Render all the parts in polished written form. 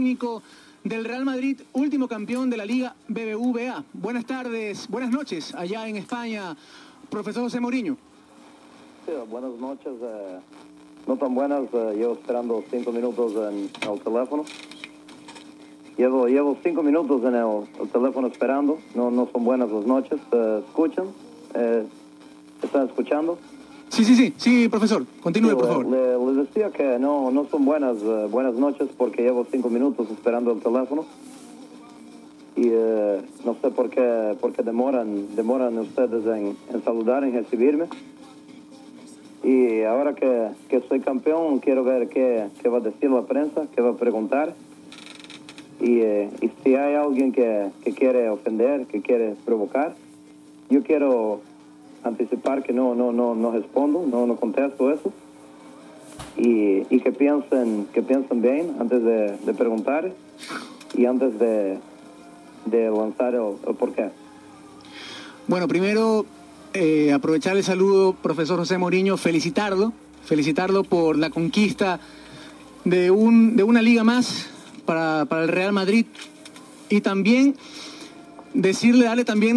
Técnico del Real Madrid, último campeón de la Liga BBVA. Buenas tardes, buenas noches allá en España, profesor José Mourinho. Sí, buenas noches, no tan buenas, llevo esperando 5 minutos en el teléfono. Llevo 5 minutos en el teléfono esperando, no son buenas las noches. ¿Escuchan? ¿Están escuchando? Sí, profesor, continúe, sí, por favor. Les decía que no son buenas noches porque llevo 5 minutos esperando el teléfono y no sé por qué demoran ustedes en saludar, en recibirme. Y ahora que soy campeón, quiero ver qué va a decir la prensa, qué va a preguntar. Y si hay alguien que quiere ofender, que quiere provocar, yo quiero anticipar que no respondo, no contesto eso. Y que piensen bien antes de preguntar y antes de lanzar el porqué. Bueno, primero, aprovechar el saludo, profesor José Mourinho, felicitarlo por la conquista de una liga más para el Real Madrid, y también darle también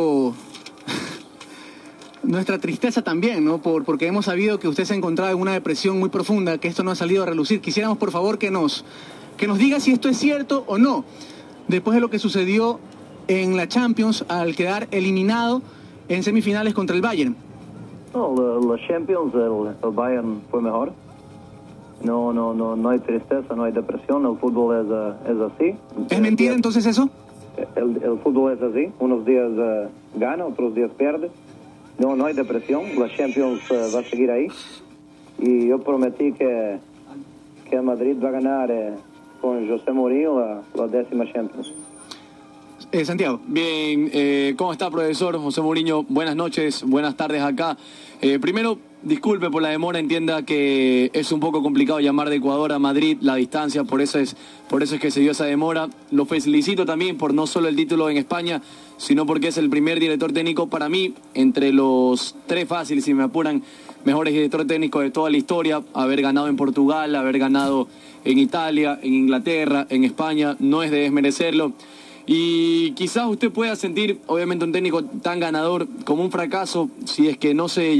nuestra tristeza también, ¿no? Porque hemos sabido que usted se ha encontrado en una depresión muy profunda, que esto no ha salido a relucir. Quisiéramos, por favor, que nos diga si esto es cierto o no, después de lo que sucedió en la Champions al quedar eliminado en semifinales contra el Bayern. No, la Champions, el Bayern fue mejor. No hay tristeza, no hay depresión, el fútbol es así. ¿Es mentira entonces eso? El fútbol es así, unos días gana, otros días pierde. No hay depresión, la Champions va a seguir ahí. Y yo prometí que Madrid va a ganar con José Mourinho la 10ª Champions. Santiago. Bien, ¿cómo está, profesor José Mourinho? Buenas noches, buenas tardes acá. Primero, disculpe por la demora, entienda que es un poco complicado llamar de Ecuador a Madrid, la distancia, por eso es que se dio esa demora. Lo felicito también por no solo el título en España, sino porque es el primer director técnico para mí, entre los 3 fáciles, si me apuran, mejores directores técnicos de toda la historia. Haber ganado en Portugal, haber ganado en Italia, en Inglaterra, en España, no es de desmerecerlo. Y quizás usted pueda sentir, obviamente, un técnico tan ganador como un fracaso si es que no se